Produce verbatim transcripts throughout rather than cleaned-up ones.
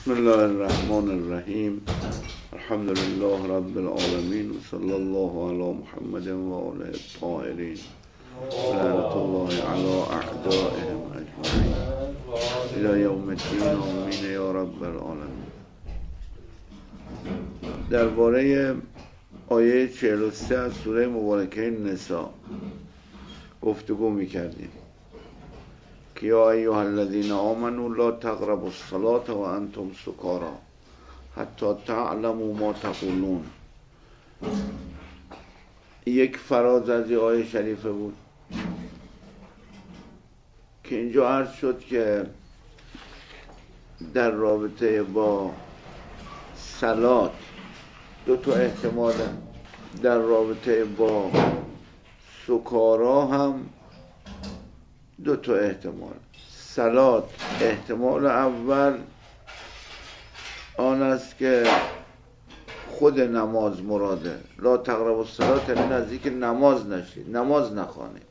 بسم الله الرحمن الرحیم. الحمد لله رب العالمین و صلی الله علی محمد و آله الطاهرین لعنت الله علی اعدائهم اجمعین الی یوم الدین. آمین یا رب العالمین. درباره آیه چهل و سه از سوره مبارکه نساء گفتگو می‌کردیم که یا ایها الذین آمنوا لا تقربوا الصلاة و انتم سکاری حتی تعلموا ما تقولون. یک فراز از این آیه شریفه بود که اینجا عرض شد که در رابطه با صلات دو تا احتمال، در رابطه با سکارا هم دو تا احتمال. صلات احتمال اول آن است که خود نماز مراده، لا تقربوا الصلاة، یعنی نزدیک نماز نشید، نماز نخوانید.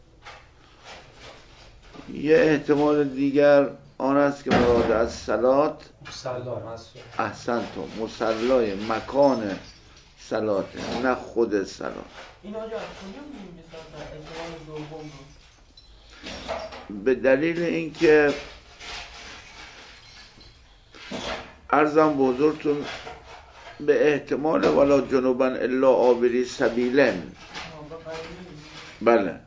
یه احتمال دیگر آن است که مراد از صلات احسنتم مصلای مکان صلات، نه خود صلات. این آجا از کجا می‌بینیم احتمال دوم رو؟ به دلیل اینکه عرضم به حضورتون به احتمال ولا جنوبا الا عابری سبیلن، بله،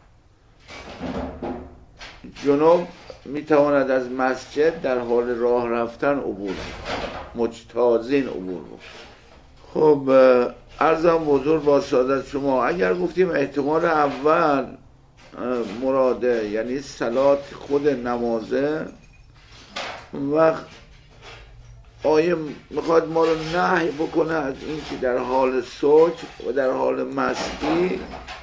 جنوب میتواند از مسجد در حال راه رفتن عبور، مجتازین عبور بود. خب عرضم به حضور با سعادت شما، اگر گفتیم احتمال اول مراده یعنی صلات خود نمازه، وقت آیه میخواد ما رو نهی بکنه از این که در حال سکر و در حال مستی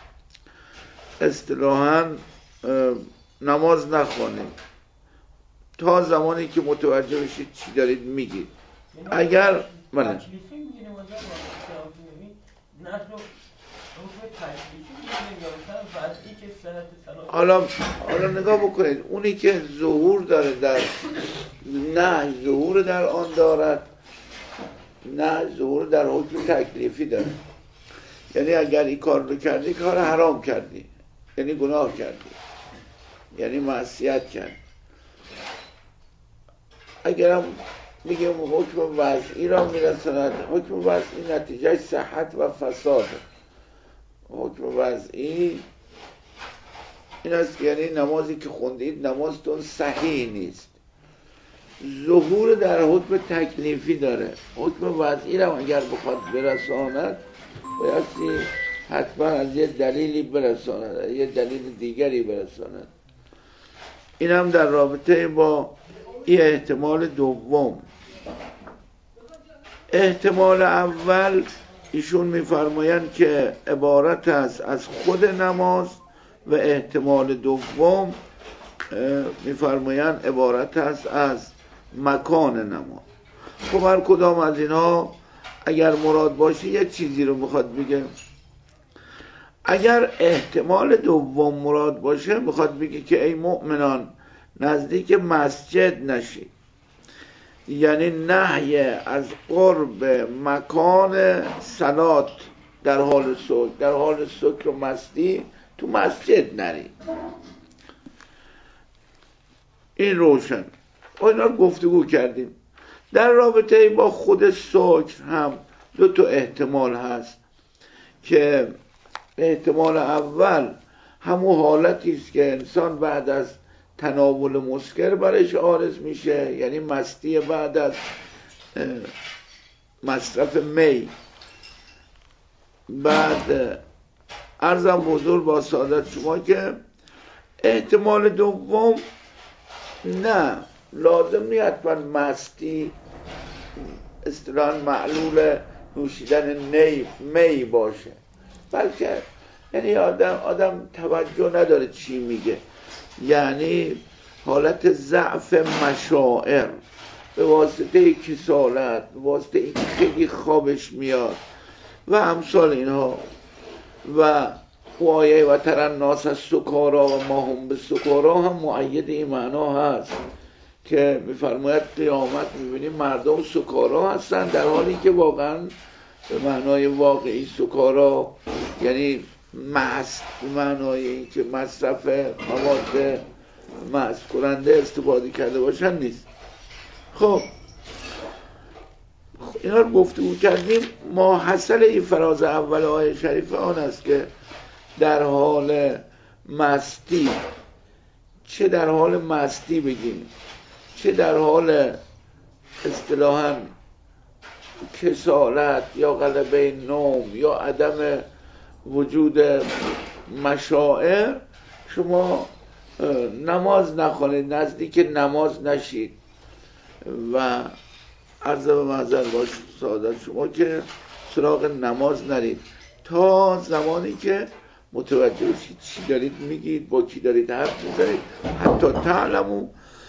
اصطلاحاً نماز نخوانیم تا زمانی که متوجه بشید چی دارید میگید. اگر بله حالا حالا نگاه بکنید، اونی که ظهور داره در نه ظهور در آن دارد، نه ظهور در حکم تکلیفی داره. یعنی اگر این کار رو کردی کار حرام کردی، یعنی گناه کردی، یعنی معصیت کردی. اگرم میگیم حکم وضعی را میرساند، حکم وضعی نتیجه صحت و فساد. حکم وضعی این است که یعنی نمازی که خوندید نمازتون صحیح نیست. ظهور در حکم تکلیفی داره. حکم وضعی را اگر بخواد برساند بایستی حتما از یه دلیلی برساند، یه دلیل دیگری برساند. این هم در رابطه با این احتمال دوم. احتمال اول ایشون میفرمایند که عبارت است از خود نماز و احتمال دوم میفرمایند عبارت است از مکان نماز. خب هر کدام از اینها اگر مراد باشه یک چیزی رو میخواد بگه. اگر احتمال دوم مراد باشه میخواد بگه که ای مؤمنان نزدیک مسجد نشید، یعنی نهی از قرب مکان صلات در حال سکر، در حال سکر و مستی تو مسجد نرید. این روشن. و اینا رو گفتگو کردیم. در رابطه با خود سکر هم دو تا احتمال هست که احتمال اول همون حالتی است که انسان بعد از تناول مسکر برش عارض میشه، یعنی مستی بعد از مصرف می. بعد عرضم حضور با سعادت شما که احتمال دوم نه لازم نیست حتما مستی اصطلاحاً معلول نوشیدن نی می باشه، بلکه یعنی آدم آدم توجه نداره چی میگه، یعنی حالت ضعف مشاعر به واسطه کسالت، به واسطه این خیلی خوابش میاد و امثال اینها. و آیه و تر الناس سکارا و ما هم به سکارا هم مؤید این معنا هست که میفرماید قیامت میبینیم مردم سکارا هستن، در حالی که واقعا به معنای واقعی سکارا یعنی مست، به معنای این که مصرف مواد مست کننده استفاده کرده باشن نیست. خب اینا رو گفتگو کردیم. ما حاصل این فراز اول آیه شریف آن است که در حال مستی، چه در حال مستی بگیم چه در حال اصطلاحاً کسالت یا غلبه نوم یا عدم وجود مشاعر، شما نماز نخوانید، نزدیک نماز نشید و عرض به محضر باش سعادت شما که سراغ نماز نرید تا زمانی که متوجه بشید چی دارید میگید، با کی دارید حرف میزنید، حتی تعلمو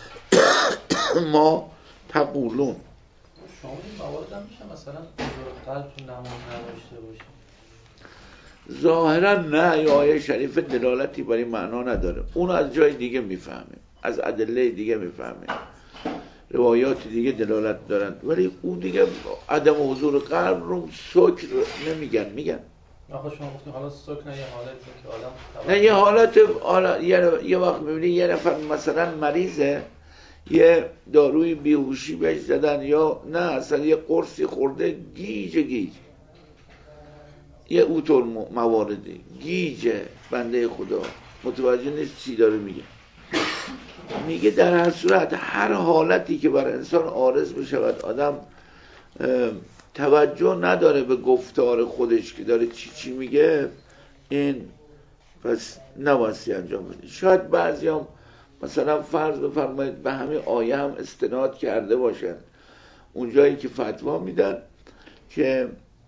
ما تقولون. شما این موارد هم میشه مثلا حضور قلب تو نماز نداشته باشید؟ ظاهرا نه، یا آیه شریف دلالتی برای معنا نداره، اون از جای دیگه میفهمه، از ادله دیگه میفهمه، روایات دیگه دلالت دارند، ولی اون دیگه عدم حضور قلب رو سکر نمیگن، میگن آخه شما گفتیم حالا سکر نه یه حالتی که آدم نه یه حالت حالا یه, یه وقت میبینی یه نفر مثلا مریضه، یه داروی بیهوشی بهش زدن یا نه اصلا یه قرصی خورده گیج گیج، یه اوتور مواردی گیجه، بنده خدا متوجه نیست چی داره میگه. میگه در هر صورت هر حالتی که بر انسان عارض بشود آدم توجه نداره به گفتار خودش که داره چی چی میگه، این پس نباسی انجام بده. شاید بعضی هم مثلا فرض بفرمایید به همین آیه هم استناد کرده باشن، اونجایی که فتوا میدن که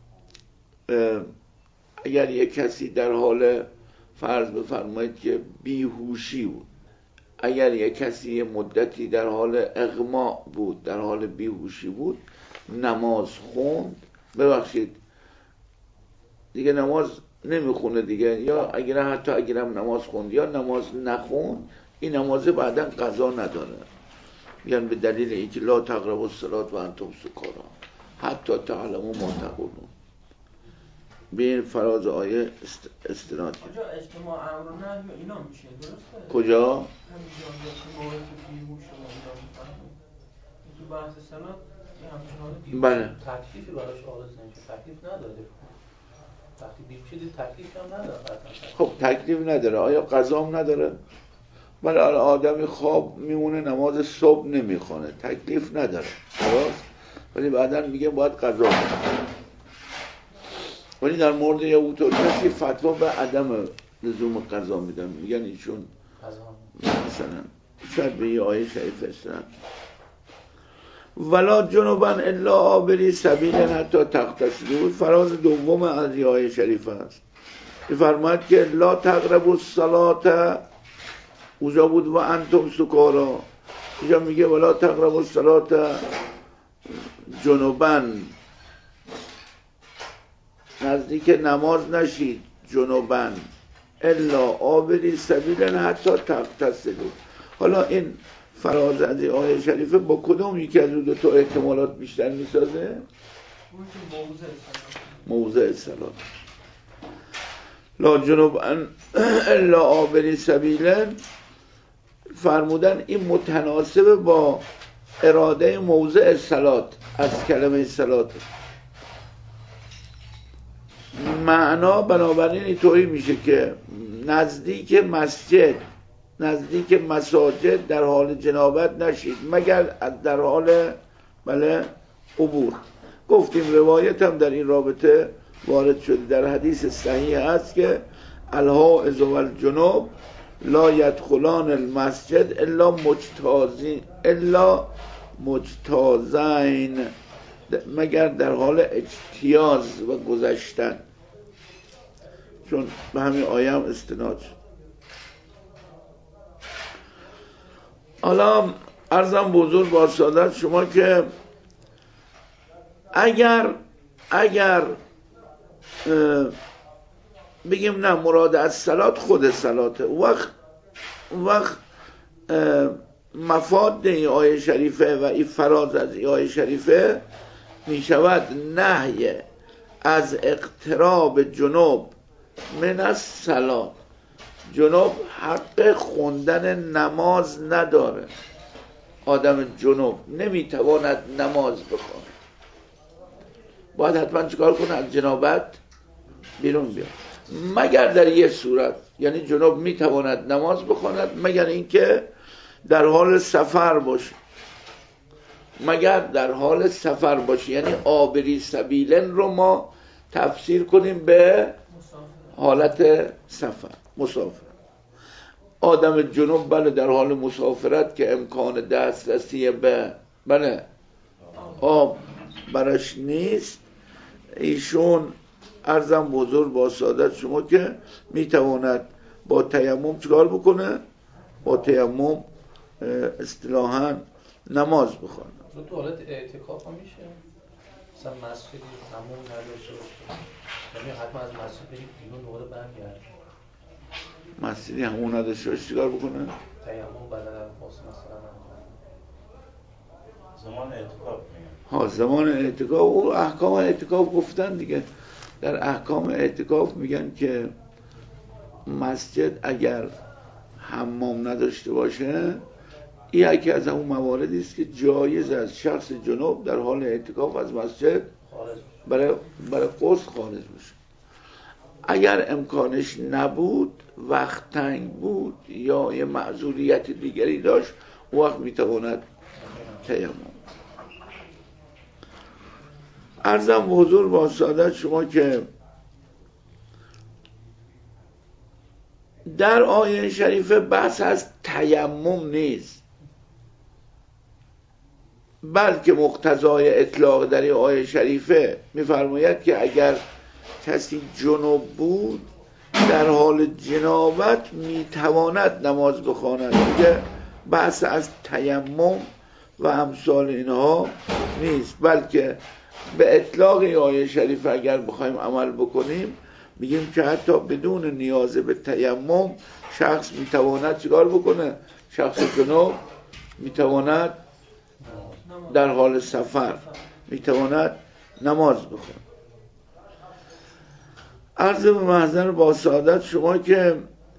اگر یک کسی در حال فرض بفرمایید که بیهوشی بود، اگر یک کسی یه مدتی در حال اغما بود، در حال بیهوشی بود، نماز خوند، ببخشید دیگه نماز نمیخونه دیگه، یا اگر حتی اگرم نماز خوند یا نماز نخوند، این نمازه بعدا قضا نداره، یعنی به دلیل اینکه لا تقربوا الصلاة و انتم سکارا حتی تعلموا ما تقولون. به این فراز آیه است استناد. کجا اجتماع امر و نهی اینا میشه درسته؟ کجا؟ همینجا که موارد بیهوش و اینا میفهمیم تو بحث سنات یه همچین حال بیهوش بله. تکلیفی براش عارض نمیشه، تکلیف نداره، وقتی بیهوشی دید تکلیف هم نداره. خب تکلیف نداره، آیا قضا هم نداره؟ ولی آدمی خواب میمونه نماز صبح نمیخونه، تکلیف نداره درست، ولی بعدا میگه باید قضا کنه. ولی در مورد یه اوتور کسی فتوا به عدم لزوم قضا میدن، میگن ایشون مثلا شاید به یه آیه شریف استناد ولا جنوبا الا عابری سبیل حتی تغتسلوا. فراز دوم از یه آیه شریف است، فرماید که لا تقربوا الصلاة، اونجا بود و انتم سکارا، اینجا میگه ولا تقربوا الصلاة جنوبا، نزدیک نماز نشید جنوبا الا عابری سبیل حتی تغتسلوا. حالا این فراز از این آیه شریفه با کدوم یکی از دو تا احتمالات بیشتر میسازه؟ موضع الصلاة. لا جنوبا الا عابری سبیل فرمودن این متناسب با اراده موضع الصلاة از کلمه صلاة. معنا بنابراین اینطوری میشه که نزدیک مسجد، نزدیک مساجد در حال جنابت نشید مگر در حال بله عبور. گفتیم روایت هم در این رابطه وارد شده، در حدیث صحیح است که الحائض والجنوب لا يدخلان المسجد الا مجتازین الا مجتازین، مگر در حال اجتیاز و گذشتن، چون به همین آیه هم استناد شد. حالا عرضم بزرگ با سعادت شما که اگر اگر بگیم نه مراد از صلات خود صلاته، وقت وقت مفاد این آیه شریفه و این فراز از این آیه شریفه می شود نهی از اقتراب جنوب من الصلاة. جنوب حق خوندن نماز نداره. آدم جنوب نمیتواند نماز بخونه، باید حتما چیکار کنه؟ از جنابت بیرون بیاد. مگر در یه صورت، یعنی جنوب میتواند نماز بخواند مگر اینکه در حال سفر باشه. مگر در حال سفر باشه، یعنی عابری سبیلن رو ما تفسیر کنیم به حالت سفر، مسافر. آدم جنوب بله در حال مسافرت که امکان دسترسی به بله آب برش نیست، ایشون عرضم بزرگ با سعادت شما که میتواند با تیمم چیکار بکنه؟ با تیمم اصطلاحاً نماز بخونه. تو حالت اعتکاف هم میشه؟ مثلا مسجدی همون نداشته باشه، یعنی حتما از مسجد برید بیرون دوباره برگرد. مسجدی همون نداشته باشه چیکار بکنه؟ تیمم بدن خاص مثلا زمان اعتکاف میگن. ها زمان اعتکاف و احکام اعتکاف گفتن دیگه. در احکام اعتکاف میگن که مسجد اگر حمام نداشته باشه، این یکی از اون مواردی است که جایز از شخص جنوب در حال اعتکاف از مسجد برای برای غسل خارج بشه. اگر امکانش نبود، وقت تنگ بود یا یه معذوریت دیگری داشت، اون وقت میتواند تیمم. عرضم حضور با سعادت شما که در آیه شریفه بحث از تیمم نیست، بلکه مقتضای اطلاق در این آیه شریفه می‌فرماید که اگر کسی جنوب بود در حال جنابت میتواند نماز بخواند. میگه بحث از تیمم و امثال اینها نیست، بلکه به اطلاق این آیه شریفه اگر بخوایم عمل بکنیم میگیم که حتی بدون نیاز به تیمم شخص میتواند چیکار بکنه؟ شخص جنوب میتواند در حال سفر میتواند نماز بخونه. عرض به محضر با سعادت شما که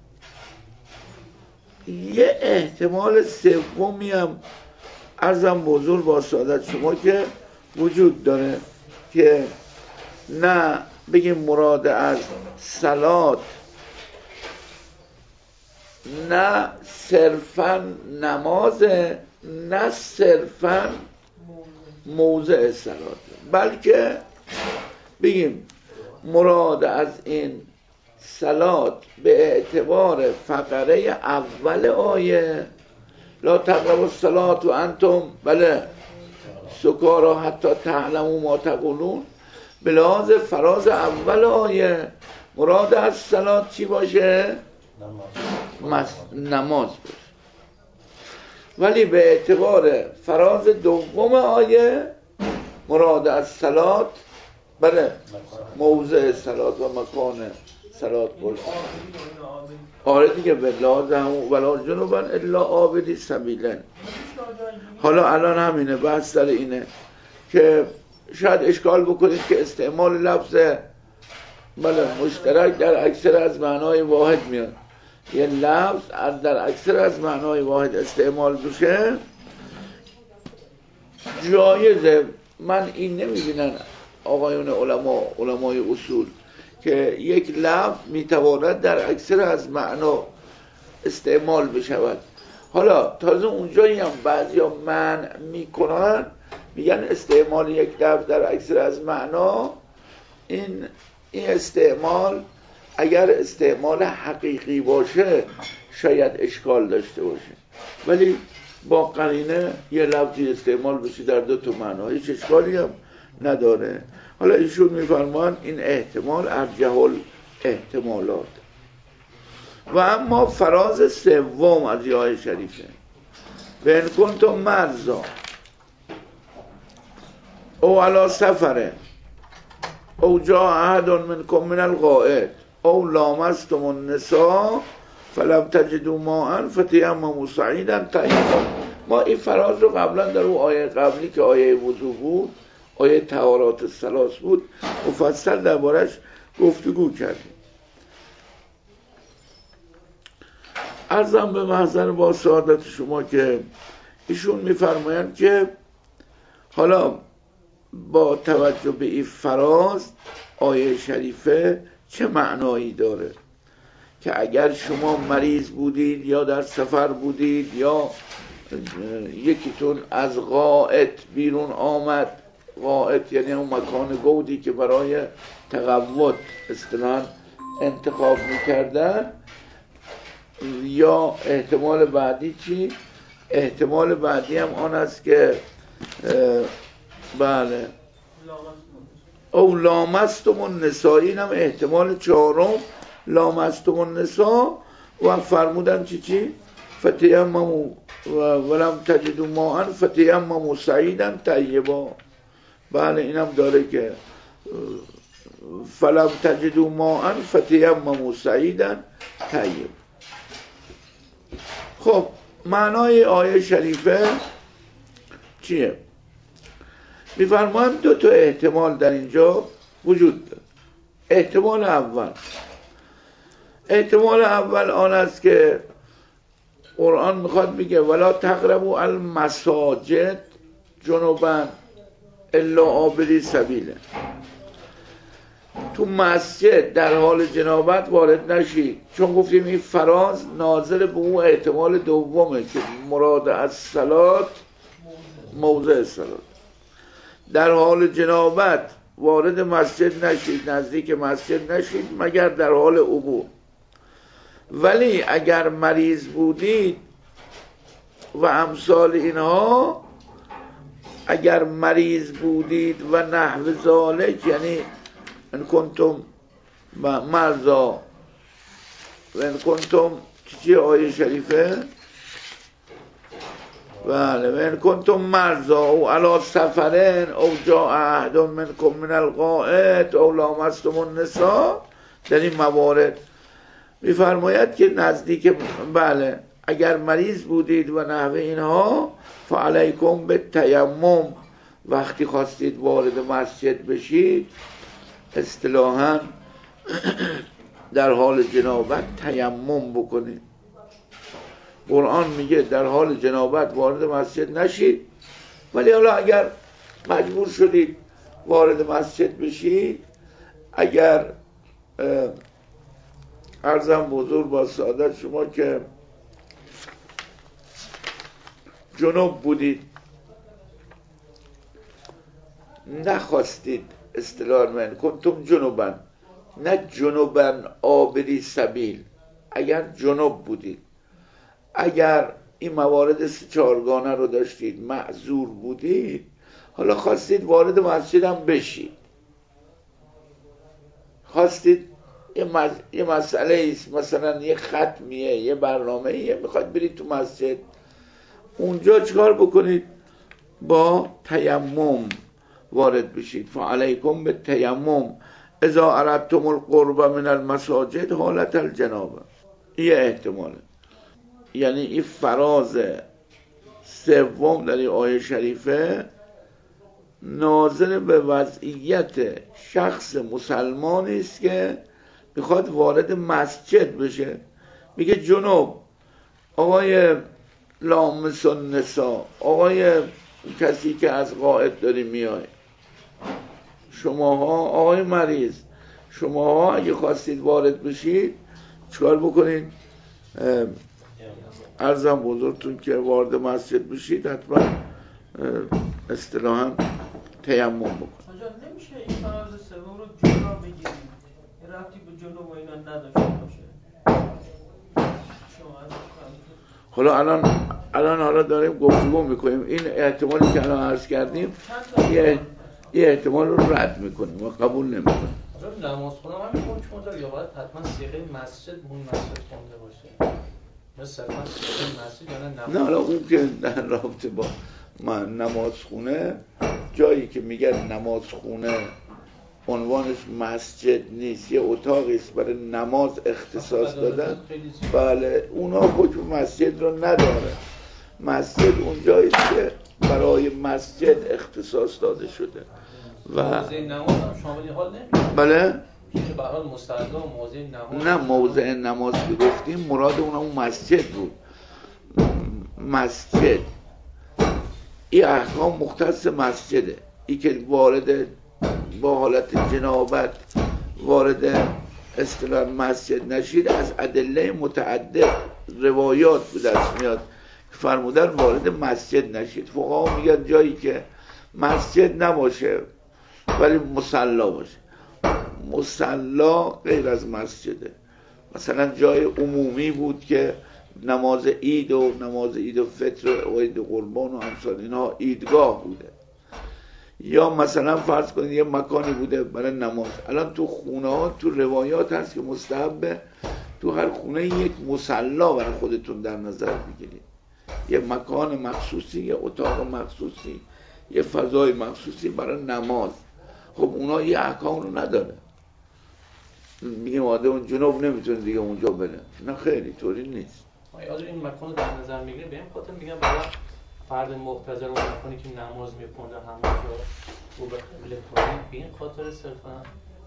یه احتمال سومی هم عرضم بزرگ با سعادت شما که وجود داره که نه بگیم مراد از صلات نه صرفاً نماز، نه صرفاً موضع صلات، بلکه بگیم مراد از این صلات به اعتبار فقره اول آیه لا تقربوا الصلاة و انتم بله سکارا حتی تعلموا ما تقولون، به لحاظ فراز اول آیه مراد از صلات چی باشه؟ نماز, نماز باشه. ولی به اعتبار فراز دوم آیه مراد از صلات بله موضع صلات و مکان صلات باشه. آره دیگه بلا زمو ولا جنوبا الا عابری سبیلن. حالا الان همینه بحث سر اینه که شاید اشکال بکنید که استعمال لفظ بله مشترک در اکثر از معنای واحد میاد. یه لفظ در اکثر از معنای واحد استعمال بشه جایزه. من این نمیبینن آقایون علما علمای اصول که یک لفظ میتواند در اکثر از معنا استعمال بشود. حالا تازه اونجایی هم بعضی ها منع میکنن، میگن استعمال یک لفظ در اکثر از معنا این این استعمال اگر استعمال حقیقی باشه شاید اشکال داشته باشه، ولی با قرینه یه لفظی استعمال بشه در دو تا معنا هیچ اشکالی هم نداره. حالا ایشون میفرمان این احتمال ارجح الاحتمالات. و اما فراز سوم از آیه شریفه و ان کنتم مرضی او علی سفر او جاء احد منکم من الغائط او لامستم النساء فلم تجدوا ماء فتیمموا صعیدا طیبا. ما این فراز رو قبلا در اون آیه قبلی که آیه وضو بود، آیه طهارات الثلاث بود، مفصل دربارش گفتگو کردیم. عرضم به محضر با سعادت شما که ایشون میفرمایند که حالا با توجه به این فراز آیه شریفه چه معنایی داره که اگر شما مریض بودید یا در سفر بودید یا یکیتون از غائط بیرون آمد، غائط یعنی اون مکان گودی که برای تقوت اصطلاحاً انتخاب میکردن، یا احتمال بعدی چی؟ احتمال بعدی هم آن است که بله او لامستم النساء، این هم احتمال چهارم، لامستم النساء. و فرمودن چی چی؟ فتیمموا ولم تجدوا ماء فتیمموا صعیدا طیبا. بله اینم داره که فلم تجدوا ماء فتیمموا صعیدا طیبا. خب معنای آیه شریفه چیه؟ می‌فرمایم دو تا احتمال در اینجا وجود داره. احتمال اول احتمال اول آن است که قرآن میخواد میگه ولا تقربوا المساجد جنبا الا عابری سبیله، تو مسجد در حال جنابت وارد نشید، چون گفتیم این فراز ناظر به اون احتمال دومه که مراد از صلات موضع صلات. در حال جنابت وارد مسجد نشید، نزدیک مسجد نشید مگر در حال عبور. ولی اگر مریض بودید و امثال اینها، اگر مریض بودید و نحو ذالک، یعنی ان کنتم مرضا و ان کنتم چی آیه شریفه؟ بله و ان کنتم مرضا او علی سفرین او جاء احد منکم من الغائط او لامستم النساء، در این موارد میفرماید که نزدیک بله اگر مریض بودید و نحو اینها فعلیکم به تیمم، وقتی خواستید وارد مسجد بشید اصطلاحاً در حال جنابت تیمم بکنید. قرآن میگه در حال جنابت وارد مسجد نشید، ولی حالا اگر مجبور شدید وارد مسجد بشید، اگر عرضم بزرگ با سعادت شما که جنوب بودید نخواستید اصطلاحاً من کنتم جنوبن، نه جنوبن آبری سبیل، اگر جنوب بودید، اگر این موارد سه چهارگانه رو داشتید، معذور بودید، حالا خواستید وارد مسجد هم بشید، خواستید یه, مز... یه مسئله ایست، مثلا یه ختمیه، یه برنامه ایه، میخواید برید تو مسجد، اونجا چکار بکنید؟ با تیمم وارد بشید. فعلیکم به تیمم اذا اردتم القرب من المساجد حالت الجنابه. یه احتماله، یعنی این فراز سوم در این آیه شریفه ناظر به وضعیت شخص مسلمانی است که میخواد وارد مسجد بشه. میگه جنوب، آقای لامس النساء، آقای کسی که از غائط داری میای، شماها آقای مریض، شماها اگه خواستید وارد بشید چکار بکنید؟ عرضم بزرگتون که وارد مسجد بشید حتما اصطلاحاً تیمم بکنید. نمیشه این فراز سوم رو جدا بگیرید، ربطی به جنوب و اینا نداشته باشه. حالا الان الان حالا داریم گفتگو میکنیم، این احتمالی که الان عرض کردیم یه یه احتمال رو رد میکنیم و قبول نمیکنیم. نماز خونم همین حکم داره یا باید حتما صیغه مسجد اون مسجد خونده باشه؟ مثلا صیغه مسجد یا نه؟ نه حالا اون که در رابطه با نماز خونه، جایی که میگن نماز خونه عنوانش مسجد نیست، یه اتاقی است برای نماز اختصاص دادن، بله اونا حکم مسجد رو نداره. مسجد اونجایی که برای مسجد اختصاص داده شده و موضع نماز هم شامل حال نمیشه. بله به هر حال مستعد و موضع نماز نه موضع نماز که گفتیم مراد اون اون مسجد بود. مسجد این احکام مختص مسجده، این که وارد با حالت جنابت وارد اصطلاح مسجد نشید از ادله متعدد روایات به دست میاد که فرمودن وارد مسجد نشید. فقها میگن جایی که مسجد نباشه ولی مصلا باشه. مصلا غیر از مسجده، مثلا جای عمومی بود که نماز عید و نماز عید و فطر و عید قربان و امثال اینها عیدگاه بوده، یا مثلا فرض کنید یه مکانی بوده برای نماز. الان تو خونه ها تو روایات هست که مستحبه تو هر خونه یک مصلا برای خودتون در نظر بگیرید، یه مکان مخصوصی، یه اتاق مخصوصی، یه فضای مخصوصی برای نماز. خب اونا یه احکام رو نداره، میگیم آدم جنوب نمیتونه دیگه اونجا بره، نه خیلی طوری نیست. آیا این مکان رو در نظر میگیره به این خاطر میگم برای فرد مقتضر و مکانی که نماز میخونده همه جا رو به قبله کنید، به این خاطر صرفا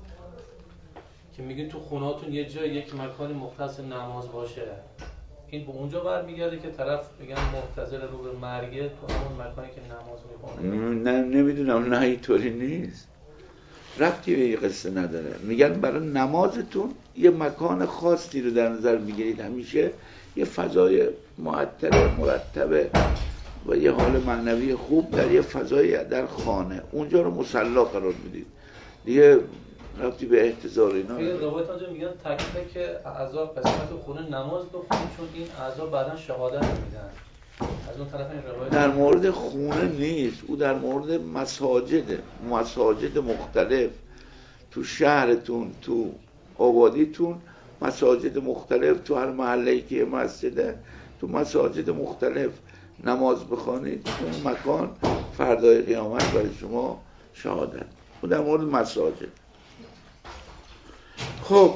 که میگین تو خونهاتون یه جای یک مکانی مختص نماز باشه، این به اونجا برمیگرده که طرف میگن مقتضر رو به مرگه تو همون مکانی که نماز میخونه؟ نه نمیدونم، نه اینطوری نیست، ربطی به این قصه نداره. میگن برای نمازتون یه مکان خاصی رو در نظر میگیرید، همیشه یه فضای معطر مرتبه و یه حال معنوی خوب در یه فضای در خانه، اونجا رو مصلا قرار میدید دیگه، ربطی به احتضار اینا نداره. این روایت آنجا میگن تکلیفه که اعضا قسمت خونه نماز بخونید چون این اعضا بعدا شهادت میدن. از اون طرف این روایت در مورد خونه نیست، او در مورد مساجده، مساجد مختلف تو شهرتون، تو آبادیتون، مساجد مختلف تو هر محله‌ای که مسجده، تو مساجد مختلف نماز بخوانید، اون مکان فردای قیامت برای شما شهادت. او در مورد مساجد. خب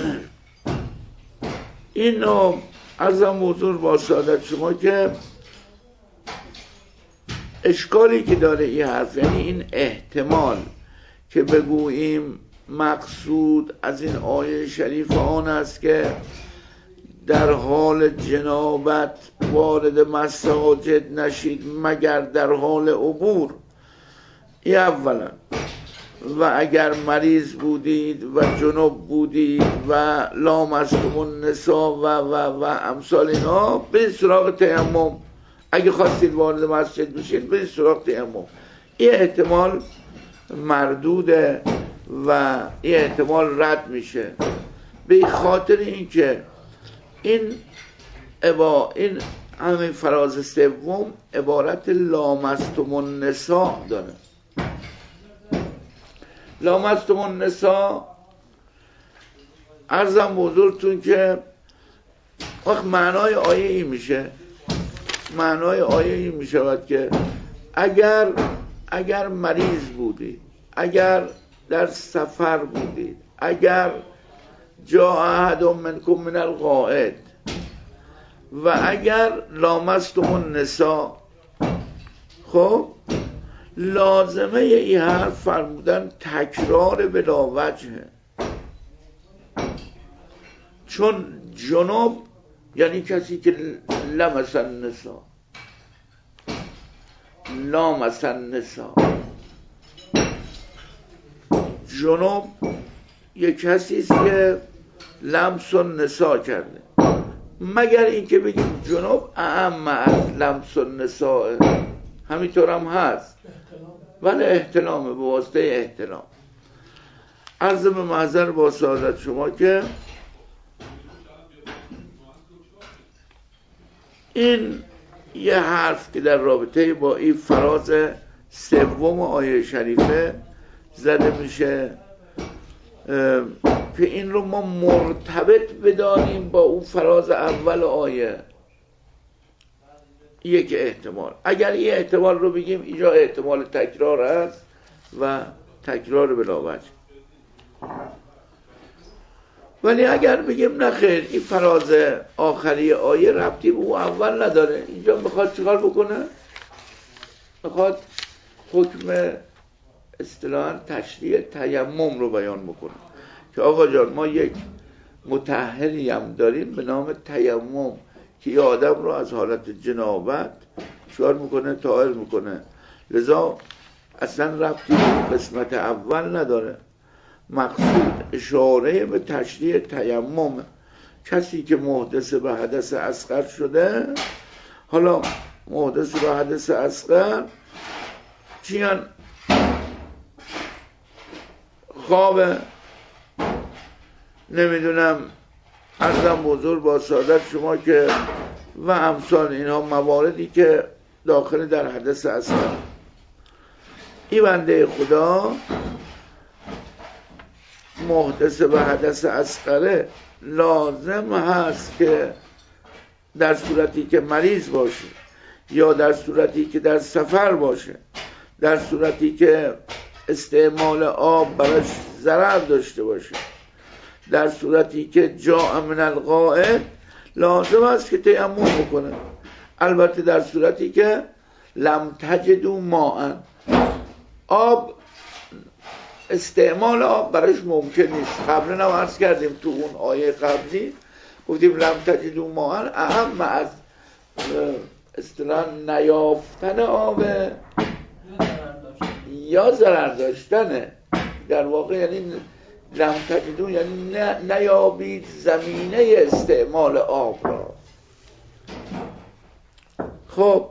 اینو عرضم حضور با سعادت شما که اشکالی که داره این حرف، یعنی این احتمال که بگوییم مقصود از این آیه شریف آن است که در حال جنابت وارد مساجد نشید مگر در حال عبور، این اولا. و اگر مریض بودید و جنوب بودید و لامستم النساء و و و امثال اینا، برید سراغ تیمم. اگه خواستید وارد مسجد بشید برید سراغ تیمم. این احتمال مردوده و این احتمال رد میشه به خاطر اینکه این عبا این همین فراز سوم عبارت لامستم النساء داره. لامستم النساء عرضم حضورتون که وقت معنای آیه این میشه، معنای آیه این میشود که اگر اگر مریض بودید، اگر در سفر بودید، اگر جاء احد منکم من الغائط و اگر لامستم النساء، خب لازمه این حرف فرمودن تکرار بلا وجهه، چون جنوب یعنی کسی که لمس النساء، لامس النساء، جنوب یک کسی است که لمس النساء کرده، مگر اینکه بگیم جنوب اعم از لمس النساء، همینطور هم هست ولی احتلامه، به واسطه احتلام. عرض به محضر با سعادت شما که این یه حرف که در رابطه با این فراز سوم آیه شریفه زده میشه که این رو ما مرتبط بدانیم با اون فراز اول آیه. یک احتمال، اگر این احتمال رو بگیم اینجا احتمال تکرار است و تکرار بلا وجه. ولی اگر بگیم نخیر این فراز آخری آیه ربطی به اون اول نداره، اینجا میخواد چیکار بکنه؟ میخواد حکم اصطلاحاً تشریع تیمم رو بیان بکنه که آقا جان ما یک مطهری هم داریم به نام تیمم که یه آدم رو از حالت جنابت چیکار میکنه؟ طاهر میکنه. لذا اصلا ربطی به قسمت اول نداره. مقصود اشاره به تشریع تیمم. کسی که محدث به حدث اصغر شده، حالا محدث به حدث اصغر چیان؟ خواب، نمیدونم عرضم بزرگ با سعادت شما که و امثال اینها مواردی که داخل در حدث اصغر. این بنده خدا محدث به حدث اصغره لازم هست که در صورتی که مریض باشه یا در صورتی که در سفر باشه، در صورتی که استعمال آب براش ضرر داشته باشه، در صورتی که جاء من الغائط لازم است که تیمم بکنه. البته در صورتی که لم تجدوا ماء، آب استعمال آب براش ممکن نیست. قبلا هم عرض کردیم تو اون آیه قبلی گفتیم لم تجدوا ماء اهم از اصطلاح نیافتن آب یا ضرر داشتنه. در واقع یعنی لم تجدوا یعنی نیابید زمینه استعمال آب را. خب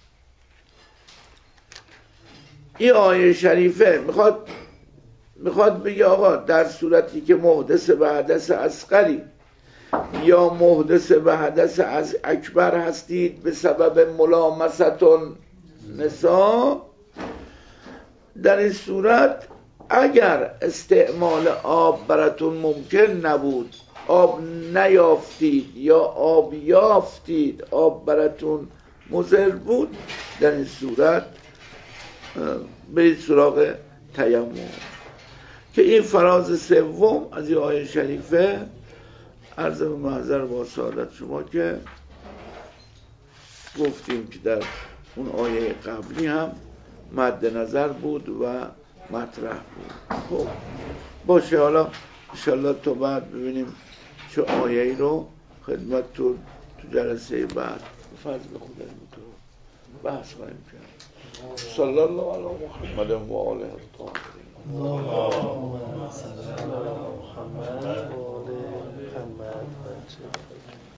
این آیه شریفه میخواد میخواد بگه آقا در صورتی که محدث به حدث اصغری یا محدث به حدث از اکبر هستید به سبب ملامستون نساء، در این صورت اگر استعمال آب براتون ممکن نبود، آب نیافتید یا آب یافتید، آب براتون مضر بود، در این صورت برید سراغ تیمم. که این فراز سوم از این آیه شریفه عرض به محضر با سعادت شما که گفتیم که در اون آیه قبلی هم مد نظر بود و مطرح بود. خب باشه، حالا انشالله تا بعد ببینیم چه آیه ای رو خدمت تو تو جلسه بعد فضل خدا تو بحث خواهیم کرد. صلی الله علی محمد و آله الطاهرین. اللهم صل علی محمد و آل محمد.